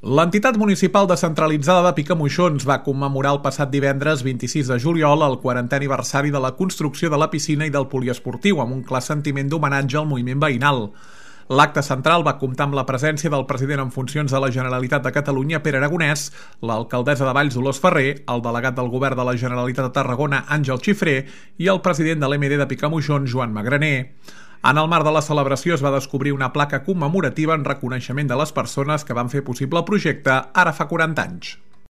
L'entitat municipal descentralitzada de Picamoixons va commemorar el passat divendres 26 de juliol el 40è aniversari de la construcció de la piscina i del poliesportiu amb un clar sentiment d'homenatge al moviment veïnal. L'acte central va comptar amb la presència del president en funcions de la Generalitat de Catalunya, Pere Aragonès, l'alcaldessa de Valls, Dolors Ferrer, el delegat del govern de la Generalitat de Tarragona, Àngel Xifré, i el president de l'MD de Picamoixons, Joan Magraner. En el marc de la celebració es va descobrir una placa commemorativa en reconeixement de les persones que van fer possible el projecte ara fa 40 anys.